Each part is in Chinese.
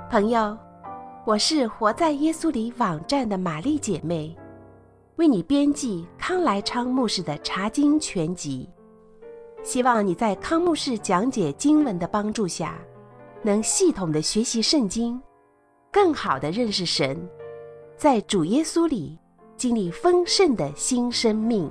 朋友，我是活在耶稣里网站的玛丽姐妹，为你编辑康来昌牧师的查经全集，希望你在康牧师讲解经文的帮助下，能系统的学习圣经，更好的认识神，在主耶稣里经历丰盛的新生命。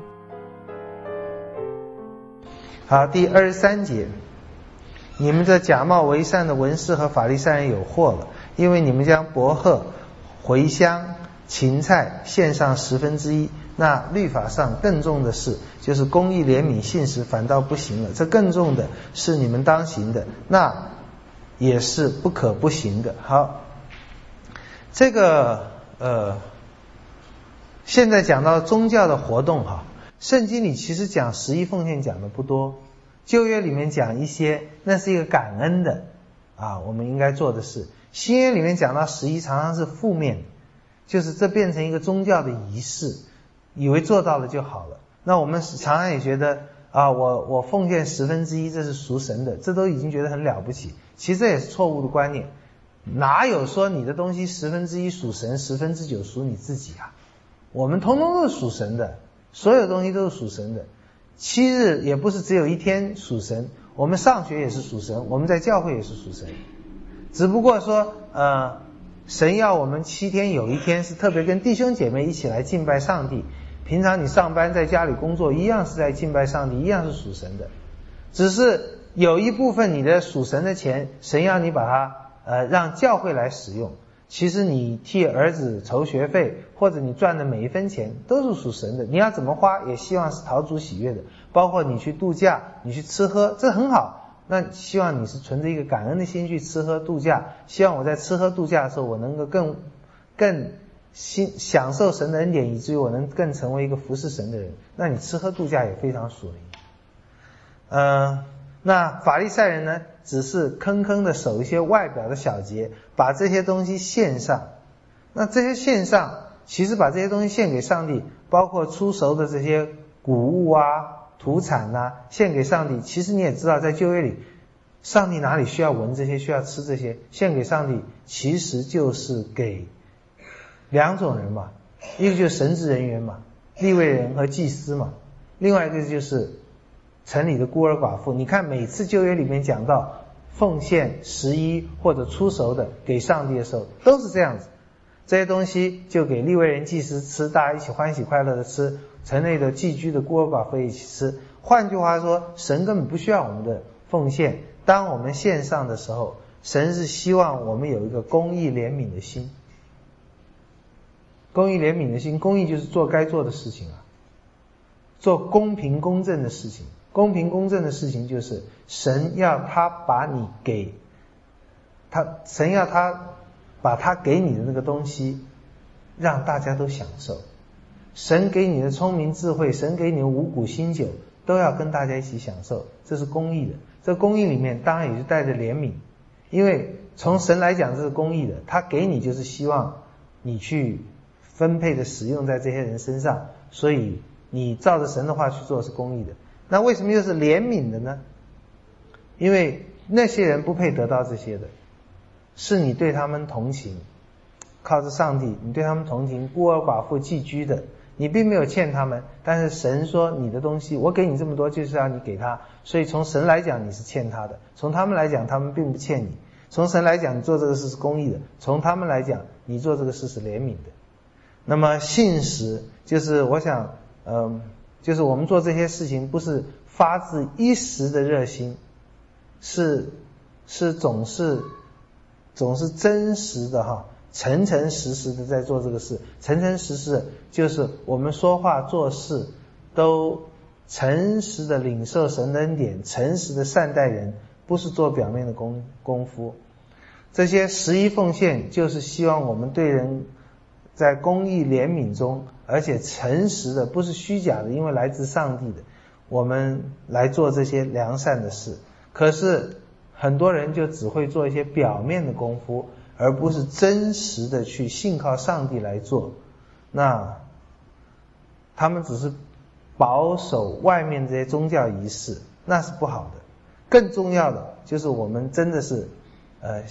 好，第23节，你们这假冒为善的文士和法利赛人有祸了，因为你们将薄荷、茴香、芹菜献上1/10，那律法上更重的事，就是公义、怜悯、信实，反倒不行了。这更重的是你们当行的，那也是不可不行的。好，这个现在讲到宗教的活动哈，圣经里其实讲11奉献讲的不多，旧约里面讲一些，那是一个感恩的我们应该做的事。新约里面讲到11常常是负面的，就是这变成一个宗教的仪式，以为做到了就好了。那我们常常也觉得我奉献1/10，这是属神的，这都已经觉得很了不起。其实这也是错误的观念，哪有说你的东西1/10属神，9/10属你自己啊？我们通通都是属神的，所有东西都是属神的。7日也不是只有一天属神，我们上学也是属神，我们在教会也是属神。只不过说神要我们7天有一天是特别跟弟兄姐妹一起来敬拜上帝，平常你上班在家里工作一样是在敬拜上帝，一样是属神的。只是有一部分你的属神的钱，神要你把它让教会来使用。其实你替儿子筹学费，或者你赚的每一分钱都是属神的，你要怎么花也希望是讨主喜悦的。包括你去度假，你去吃喝，这很好，那希望你是存着一个感恩的心去吃喝度假，希望我在吃喝度假的时候我能够更享受神的恩典，以至于我能更成为一个服侍神的人，那你吃喝度假也非常属灵。那法利赛人呢，只是坑坑的守一些外表的小节，把这些东西献上。那这些献上，其实把这些东西献给上帝，包括出熟的这些谷物土产献给上帝。其实你也知道，在旧约里，上帝哪里需要闻这些，需要吃这些？献给上帝其实就是给两种人嘛，一个就是神职人员嘛，利未人和祭司嘛，另外一个就是城里的孤儿寡妇。你看每次旧约里面讲到奉献11或者出熟的给上帝的时候，都是这样子，这些东西就给利未人祭司吃，大家一起欢喜快乐的吃，城内的寄居的孤儿寡妇一起吃。换句话说，神根本不需要我们的奉献，当我们献上的时候，神是希望我们有一个公义怜悯的心。公义怜悯的心，公义就是做该做的事情做公平公正的事情。公平公正的事情就是神要他把你给他，神要他把他给你的那个东西让大家都享受。神给你的聪明智慧，神给你的五谷新酒，都要跟大家一起享受，这是公义的。这公义里面当然也是带着怜悯，因为从神来讲这是公义的，他给你就是希望你去分配的使用在这些人身上，所以你照着神的话去做是公义的。那为什么又是怜悯的呢？因为那些人不配得到这些的，是你对他们同情，靠着上帝你对他们同情，孤儿寡妇寄居的，你并没有欠他们，但是神说你的东西我给你这么多就是要你给他，所以从神来讲你是欠他的，从他们来讲他们并不欠你。从神来讲你做这个事是公义的，从他们来讲你做这个事是怜悯的。那么信实就是我想就是我们做这些事情不是发自一时的热心，是总是真实的诚诚实实的在做这个事。诚诚实实就是我们说话做事都诚实的领受神的恩典，诚实的善待人，不是做表面的功夫。这些11奉献就是希望我们对人在公义怜悯中，而且诚实的，不是虚假的，因为来自上帝的，我们来做这些良善的事。可是很多人就只会做一些表面的功夫，而不是真实的去信靠上帝来做，那他们只是保守外面这些宗教仪式，那是不好的。更重要的就是我们真的是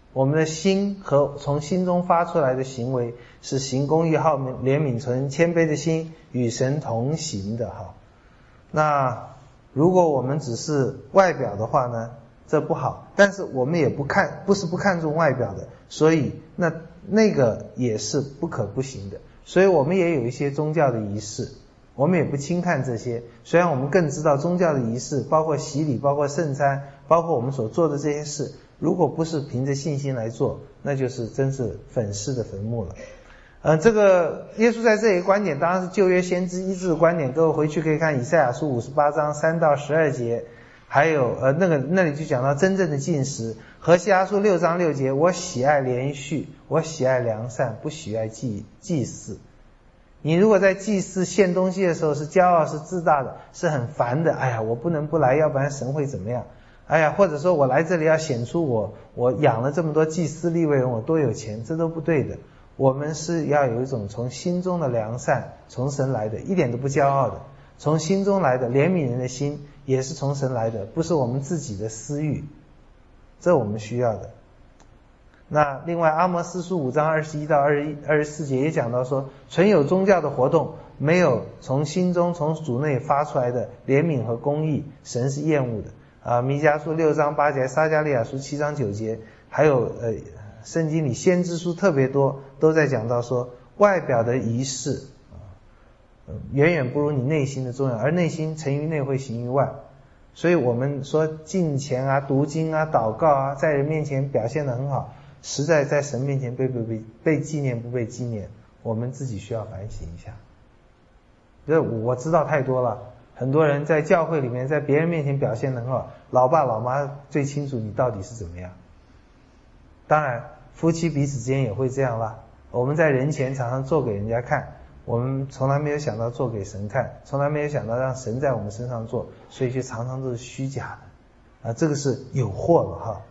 我们的心和从心中发出来的行为是行公义、好怜悯、存谦卑的心，与神同行的哈。那如果我们只是外表的话呢，这不好，但是我们也不是不看重外表的，所以那个也是不可不行的。所以我们也有一些宗教的仪式，我们也不轻看这些。虽然我们更知道宗教的仪式，包括洗礼，包括圣餐，包括我们所做的这些事，如果不是凭着信心来做，那就是真是粉饰的坟墓了。这个耶稣在这里观点当然是旧约先知医治的观点，各位回去可以看以赛亚书58章3到12节，还有那里就讲到真正的禁食。何西阿书6章6节，我喜爱连续，我喜爱良善，不喜爱祭祀。你如果在祭祀献东西的时候是骄傲是自大的，是很烦的，哎呀我不能不来，要不然神会怎么样，哎呀或者说我来这里要显出我养了这么多祭司利未人我多有钱，这都不对的。我们是要有一种从心中的良善，从神来的，一点都不骄傲的，从心中来的怜悯人的心也是从神来的，不是我们自己的私欲，这我们需要的。那另外阿摩司书5章21到24节也讲到说，纯有宗教的活动，没有从心中从主内发出来的怜悯和公义，神是厌恶的。弥迦书6章8节，撒迦利亚书7章9节，还有圣经里先知书特别多，都在讲到说外表的仪式远远不如你内心的重要，而内心诚于内会行于外。所以我们说敬虔啊、读经啊、祷告啊，在人面前表现得很好，实在在神面前被纪念不被纪念，我们自己需要反省一下。我知道太多了，很多人在教会里面在别人面前表现得很好，老爸老妈最清楚你到底是怎么样。当然夫妻彼此之间也会这样啦，我们在人前常常做给人家看，我们从来没有想到做给神看，从来没有想到让神在我们身上做，所以就常常都是虚假的这个是有祸了哈。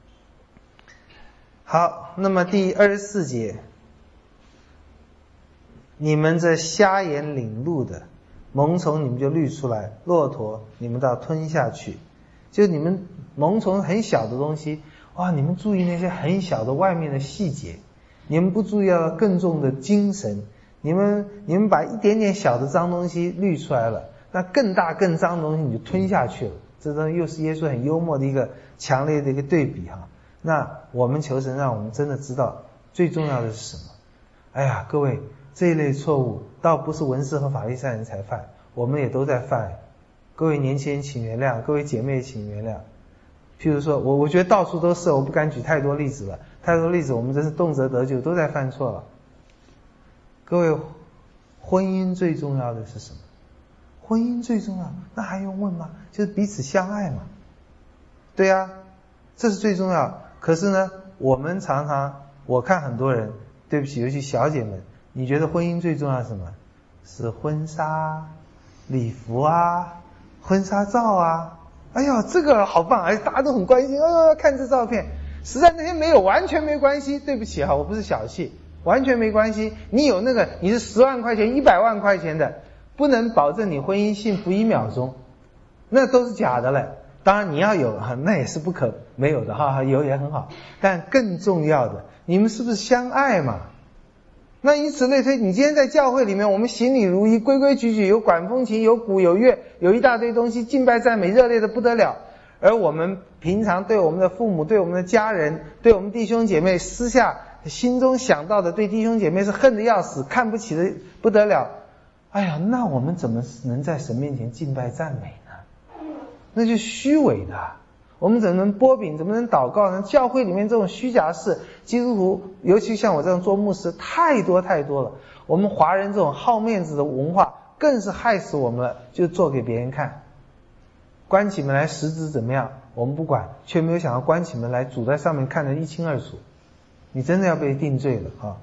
好，那么第24节，你们这瞎眼领路的，萌虫你们就滤出来，骆驼你们倒吞下去。就你们萌虫很小的东西，哇，你们注意那些很小的外面的细节，你们不注意到更重的精神，你们把一点点小的脏东西滤出来了，那更大更脏的东西你就吞下去了。这东西又是耶稣很幽默的一个强烈的一个对比哈。那我们求神让我们真的知道最重要的是什么。哎呀各位，这一类错误倒不是文士和法利赛人才犯，我们也都在犯。各位年轻人请原谅，各位姐妹请原谅。譬如说我觉得到处都是，我不敢举太多例子了，太多例子我们真是动辄得咎，都在犯错了。各位，婚姻最重要的是什么？婚姻最重要，那还用问吗？就是彼此相爱嘛。对啊，这是最重要。可是呢，我们常常，我看很多人，对不起，尤其小姐们，你觉得婚姻最重要是什么？是婚纱、礼服啊，婚纱照啊。哎呀，这个好棒，大家都很关心，看这照片。实在那些没有，完全没关系。对不起哈，我不是小气，完全没关系。你有那个，你是10万块钱、100万块钱的，不能保证你婚姻幸福1秒钟，那都是假的了。当然你要有，那也是不可没有的哈，有也很好。但更重要的，你们是不是相爱嘛？那以此类推，你今天在教会里面，我们行礼如仪，规规矩矩，有管风琴，有鼓有乐，有一大堆东西，敬拜赞美热烈的不得了。而我们平常对我们的父母、对我们的家人、对我们弟兄姐妹，私下心中想到的对弟兄姐妹是恨得要死，看不起的不得了。哎呀，那我们怎么能在神面前敬拜赞美呢？那就虚伪的。我们怎么能擘饼，怎么能祷告呢？教会里面这种虚假事，基督徒尤其像我这样做牧师太多太多了。我们华人这种好面子的文化更是害死我们了，就做给别人看。关起门来实质怎么样我们不管，却没有想到关起门来主在上面看得一清二楚，你真的要被定罪了啊！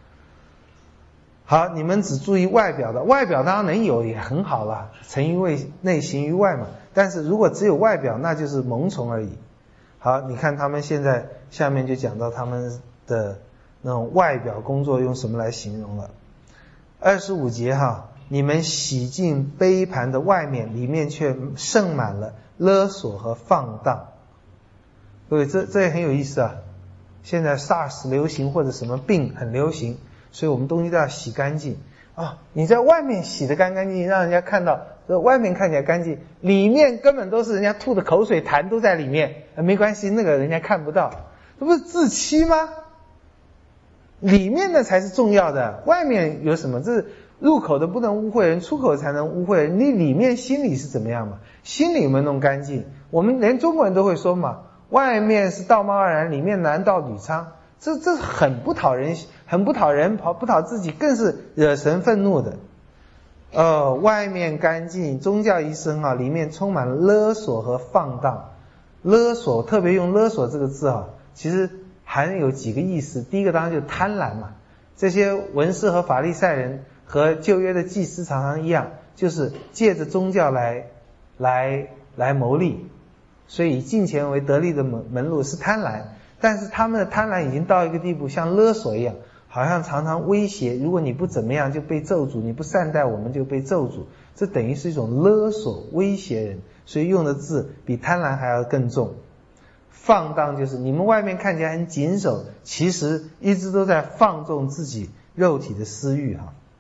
好，你们只注意外表的，外表当然能有也很好了，诚于内行于外嘛。但是如果只有外表，那就是蒙虫而已。好，你看他们现在下面就讲到他们的那种外表工作用什么来形容了。25节哈，你们洗净杯盘的外面，里面却盛满了勒索和放荡。各位，这也很有意思啊。 现在 SARS 流行或者什么病很流行，所以我们东西都要洗干净啊。你在外面洗得干干净净，让人家看到外面看起来干净，里面根本都是人家吐的口水痰都在里面，没关系，那个人家看不到，这不是自欺吗？里面的才是重要的，外面有什么？这是入口的不能污秽人，出口才能污秽人。你里面心里是怎么样嘛？心里有没有弄干净？我们连中国人都会说嘛，外面是道貌岸然，里面男盗女娼，这很不讨人，不讨自己，更是惹神愤怒的。外面干净，宗教一生啊，里面充满了勒索和放荡。勒索，特别用勒索这个字啊，其实含有几个意思。第一个当然就是贪婪嘛，这些文士和法利赛人和旧约的祭司常常一样，就是借着宗教来牟利，所以以金钱为得利的门路是贪婪。但是他们的贪婪已经到一个地步，像勒索一样，好像常常威胁，如果你不怎么样就被咒诅，你不善待我们就被咒诅，这等于是一种勒索威胁人，所以用的字比贪婪还要更重。放荡就是你们外面看起来很谨守，其实一直都在放纵自己肉体的私欲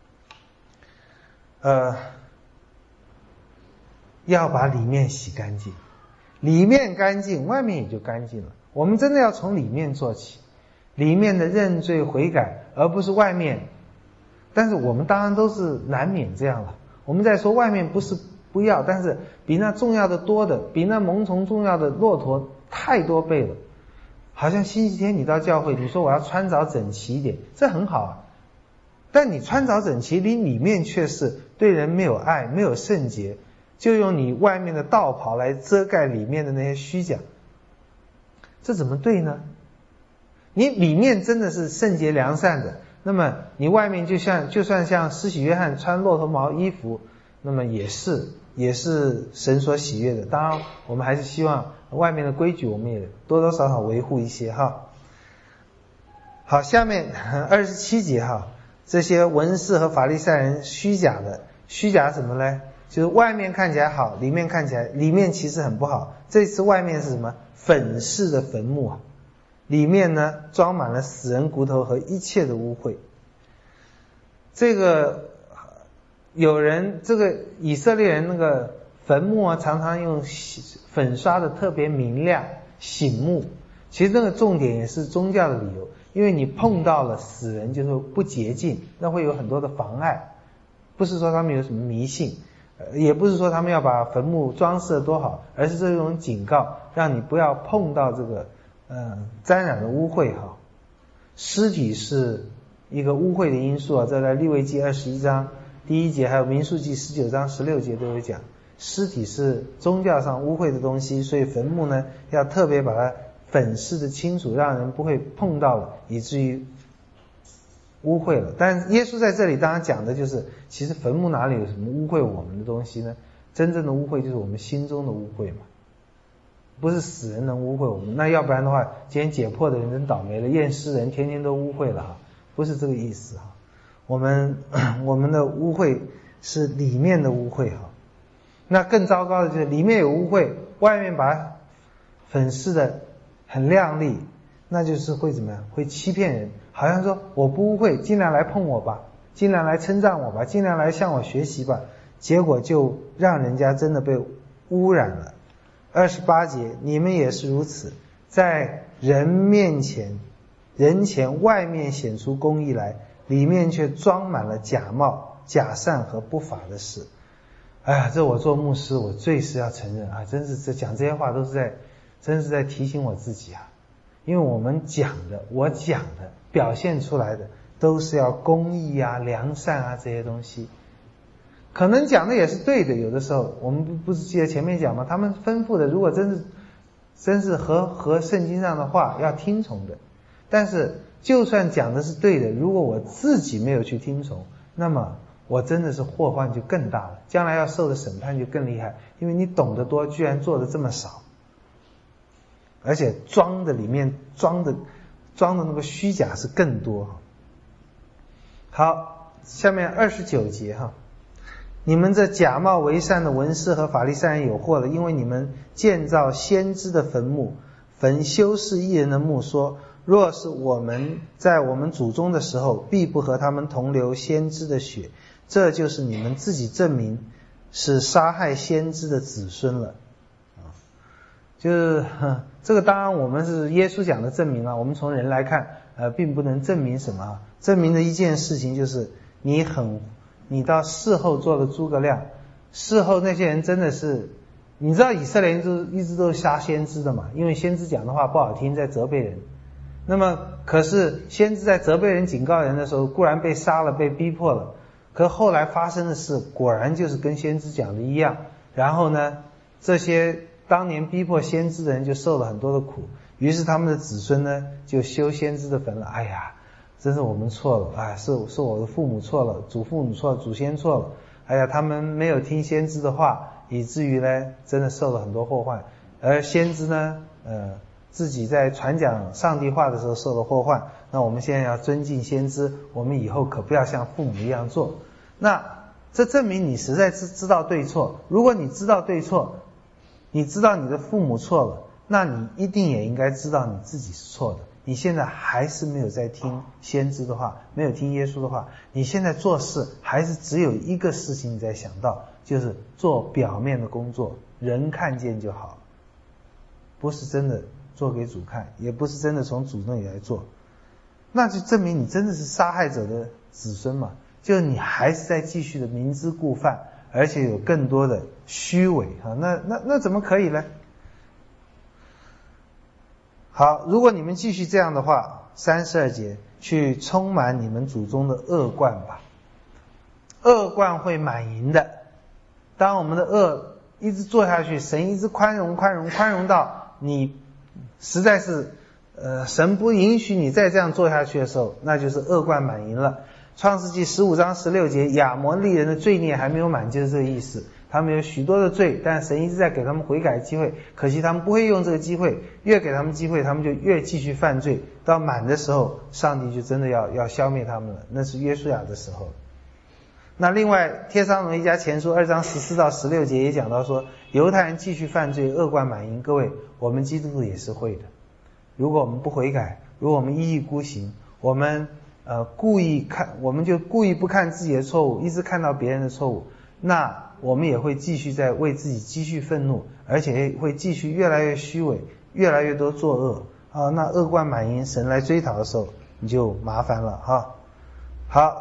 要把里面洗干净，里面干净，外面也就干净了。我们真的要从里面做起，里面的认罪悔改，而不是外面。但是我们当然都是难免这样了。我们在说外面不是不要，但是比那重要的多的，比那蒙虫重要的骆驼太多倍了。好像星期天你到教会，你说我要穿着整齐一点，这很好啊。但你穿着整齐，你里面却是对人没有爱，没有圣洁，就用你外面的道袍来遮盖里面的那些虚假，这怎么对呢？你里面真的是圣洁良善的，那么你外面就算像施洗约翰穿骆驼毛衣服，那么也是神所喜悦的。当然我们还是希望外面的规矩我们也多多少少维护一些哈。好，下面27节哈，这些文士和法利赛人虚假什么呢？就是外面看起来好，里面其实很不好。这次外面是什么？粉饰的坟墓啊，里面呢装满了死人骨头和一切的污秽。这个以色列人那个坟墓啊，常常用粉刷的特别明亮醒目。其实那个重点也是宗教的理由，因为你碰到了死人就是不洁净，那会有很多的妨碍。不是说他们有什么迷信，也不是说他们要把坟墓装饰得多好，而是这种警告，让你不要碰到这个沾染的污秽哈。尸体是一个污秽的因素啊，这在利未记21章第1节，还有民数记19章16节都有讲，尸体是宗教上污秽的东西，所以坟墓呢要特别把它粉饰的清楚，让人不会碰到了，以至于污秽了。但耶稣在这里当然讲的就是，其实坟墓哪里有什么污秽我们的东西呢？真正的污秽就是我们心中的污秽嘛，不是死人能污秽我们。那要不然的话，今天解剖的人真倒霉了，验尸人天天都污秽了哈，不是这个意思哈。我们的污秽是里面的污秽哈。那更糟糕的就是里面有污秽，外面把它粉饰的很亮丽，那就是会怎么样？会欺骗人，好像说我不污秽，尽量来碰我吧，尽量来称赞我吧，尽量来向我学习吧，结果就让人家真的被污染了。28节，你们也是如此，在人前外面显出公义来，里面却装满了假冒、假善和不法的事。哎呀，这我做牧师我最是要承认啊，真是讲这些话都是真是在提醒我自己啊。因为我讲的表现出来的都是要公义啊、良善啊这些东西，可能讲的也是对的。有的时候我们不是记得前面讲吗？他们吩咐的如果真是合圣经上的话要听从的，但是就算讲的是对的，如果我自己没有去听从，那么我真的是祸患就更大了，将来要受的审判就更厉害，因为你懂得多，居然做的这么少，而且里面装的那个虚假是更多。好，下面29节哈，你们这假冒为善的文士和法利赛人有祸了，因为你们建造先知的坟墓，焚修饰义人的墓，说若是我们在我们祖宗的时候，必不和他们同流先知的血，这就是你们自己证明是杀害先知的子孙了。就是这个当然我们是耶稣讲的证明了，我们从人来看并不能证明什么。证明的一件事情就是你到事后做了诸葛亮，事后那些人真的是，你知道以色列人一直都是杀先知的嘛，因为先知讲的话不好听，在责备人。那么可是先知在责备人警告人的时候，固然被杀了，被逼迫了，可后来发生的事果然就是跟先知讲的一样。然后呢，这些当年逼迫先知的人就受了很多的苦，于是他们的子孙呢就修先知的坟了。哎呀，真是我们错了，是我的父母错了，祖父母错了，祖先错了。哎呀，他们没有听先知的话，以至于呢真的受了很多祸患。而先知呢自己在传讲上帝话的时候受了祸患。那我们现在要尊敬先知，我们以后可不要像父母一样做。那这证明你实在知道对错。如果你知道对错，你知道你的父母错了，那你一定也应该知道你自己是错的。你现在还是没有在听先知的话，没有听耶稣的话，你现在做事还是只有一个事情你在想到，就是做表面的工作，人看见就好，不是真的做给主看，也不是真的从主那里来做。那就证明你真的是杀害者的子孙嘛，就你还是在继续的明知故犯，而且有更多的虚伪那怎么可以呢？好，如果你们继续这样的话，32节，去充满你们祖宗的恶贯吧。恶贯会满盈的。当我们的恶一直做下去，神一直宽容到你实在是神不允许你再这样做下去的时候，那就是恶贯满盈了。创世纪15章16节，亚摩利人的罪孽还没有满，就是这个意思。他们有许多的罪，但神一直在给他们悔改机会，可惜他们不会用这个机会，越给他们机会他们就越继续犯罪，到满的时候上帝就真的要消灭他们了，那是约书亚的时候。那另外帖撒罗尼迦前书2章14到16节也讲到说，犹太人继续犯罪，恶贯满盈。各位，我们基督徒也是会的。如果我们不悔改，如果我们一意孤行，我们我们就故意不看自己的错误，一直看到别人的错误，那我们也会继续在为自己积蓄愤怒，而且会继续越来越虚伪，越来越多作恶那恶贯满盈，神来追讨的时候你就麻烦了好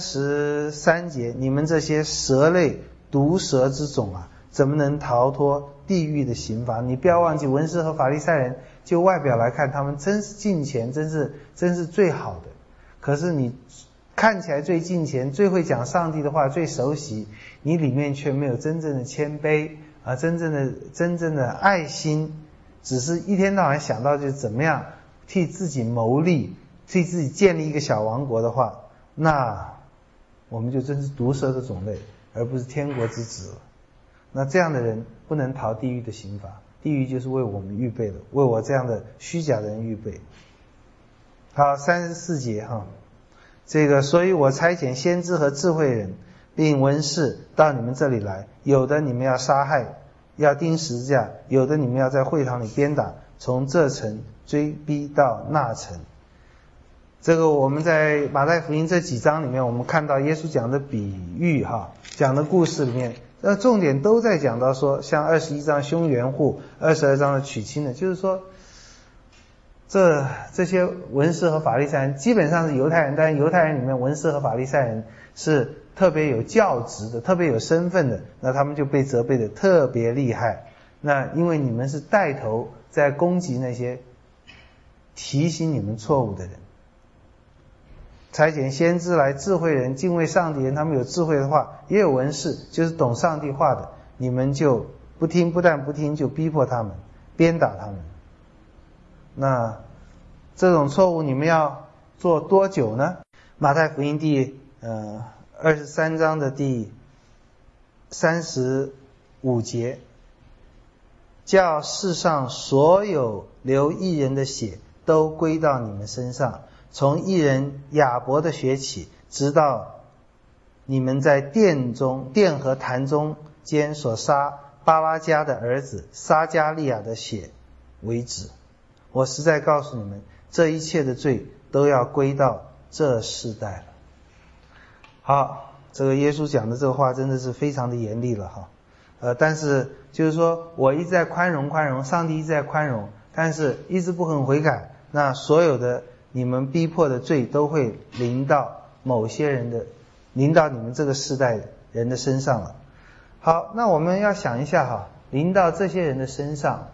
，33节，你们这些蛇类毒蛇之种怎么能逃脱地狱的刑罚？你不要忘记，文士和法利赛人就外表来看，他们真是敬虔，真是最好的。可是你看起来最敬虔，最会讲上帝的话，最熟悉，你里面却没有真正的谦卑真正的爱心，只是一天到晚想到就怎么样替自己谋利，替自己建立一个小王国的话，那我们就真是毒蛇的种类，而不是天国之子了。那这样的人不能逃地狱的刑罚，地狱就是为我们预备的，为我这样的虚假的人预备。好，34节这个，所以我差遣先知和智慧人并文士到你们这里来，有的你们要杀害，要钉十字架，有的你们要在会堂里鞭打，从这城追逼到那城。这个我们在马太福音这几章里面，我们看到耶稣讲的比喻讲的故事里面，重点都在讲到说，像21章凶园户，22章的娶亲的，就是说这些文士和法利赛人基本上是犹太人，但是犹太人里面文士和法利赛人是特别有教职的，特别有身份的，那他们就被责备的特别厉害。那因为你们是带头在攻击那些提醒你们错误的人。差遣先知来，智慧人，敬畏上帝人，他们有智慧的话，也有文士，就是懂上帝话的，你们就不听，不但不听，就逼迫他们，鞭打他们。那这种错误你们要做多久呢？马太福音第23章的第35节，叫世上所有流义人的血都归到你们身上，从义人亚伯的血起，直到你们在殿和坛中间所杀巴拉迦的儿子撒迦利亚的血为止。我实在告诉你们， 这一切的罪都要归到这世代了。好，这个耶稣讲的这个话真的是非常的严厉了哈。但是就是说我一直在宽容，上帝一直在宽容，但是一直不肯悔改，那所有的你们逼迫的罪都会临到某些人的，临到你们这个世代人的身上了。好，那我们要想一下哈，临到这些人的身上，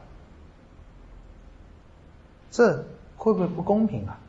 这会不会不公平啊？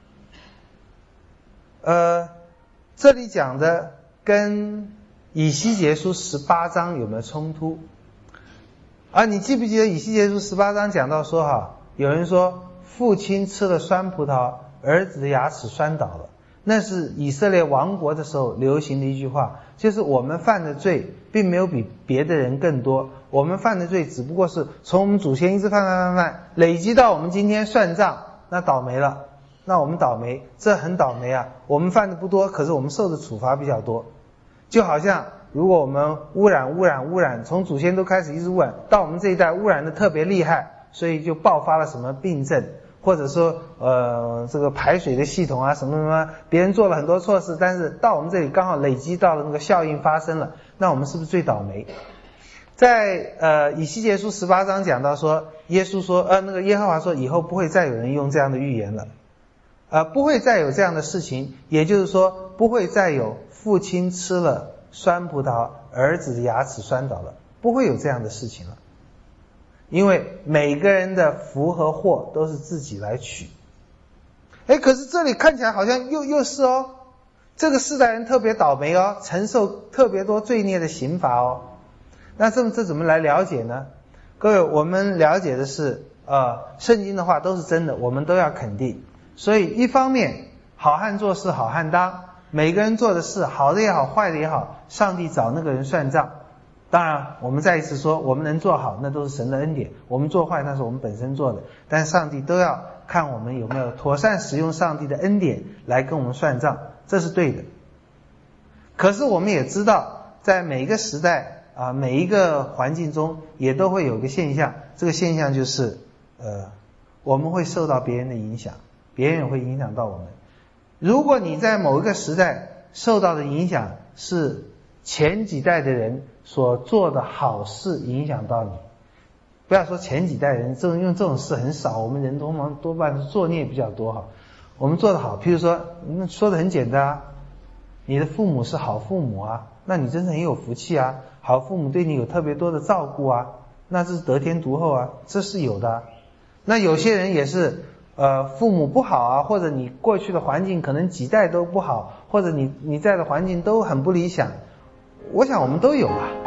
这里讲的跟以西结书18章有没有冲突？你记不记得以西结书18章讲到说哈，有人说父亲吃了酸葡萄，儿子的牙齿摔倒了，那是以色列亡国的时候流行的一句话，就是我们犯的罪并没有比别的人更多，我们犯的罪只不过是从我们祖先一直犯，累积到我们今天算账，那倒霉了，那我们倒霉，这很倒霉啊！我们犯的不多，可是我们受的处罚比较多。就好像如果我们污染，从祖先都开始一直污染，到我们这一代污染的特别厉害，所以就爆发了什么病症，或者说这个排水的系统啊什么，别人做了很多错事，但是到我们这里刚好累积到了那个效应发生了，那我们是不是最倒霉？在以西结书18章讲到说，耶和华说以后不会再有人用这样的预言了，不会再有这样的事情，也就是说不会再有父亲吃了酸葡萄，儿子的牙齿摔倒了，不会有这样的事情了。因为每个人的福和祸都是自己来取。可是这里看起来好像又是哦，这个世代人特别倒霉哦，承受特别多罪孽的刑罚哦。那这怎么来了解呢？各位，我们了解的是圣经的话都是真的，我们都要肯定。所以一方面好汉做事好汉当，每个人做的事好的也好坏的也好，上帝找那个人算账。当然我们再一次说，我们能做好那都是神的恩典，我们做坏那是我们本身做的，但上帝都要看我们有没有妥善使用上帝的恩典来跟我们算账，这是对的。可是我们也知道，在每一个时代每一个环境中也都会有一个现象，这个现象就是我们会受到别人的影响，别人也会影响到我们。如果你在某一个时代受到的影响是前几代的人所做的好事影响到你，不要说前几代人，用这种事很少，我们人多半是作孽比较多哈。我们做得好，譬如说说的很简单啊，你的父母是好父母啊，那你真是很有福气啊，好父母对你有特别多的照顾啊，那这是得天独厚啊，这是有的。那有些人也是父母不好啊，或者你过去的环境可能几代都不好，或者你在的环境都很不理想，我想我们都有吧。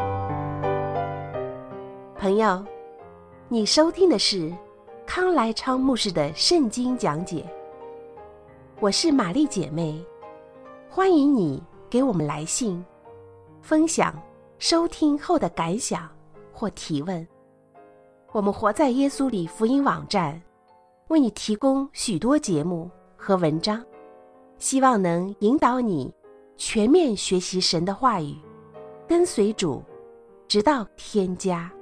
朋友，你收听的是康来昌牧师的圣经讲解，我是玛丽姐妹，欢迎你给我们来信分享收听后的感想或提问。我们活在耶稣里福音网站为你提供许多节目和文章，希望能引导你全面学习神的话语，跟随主直到天家。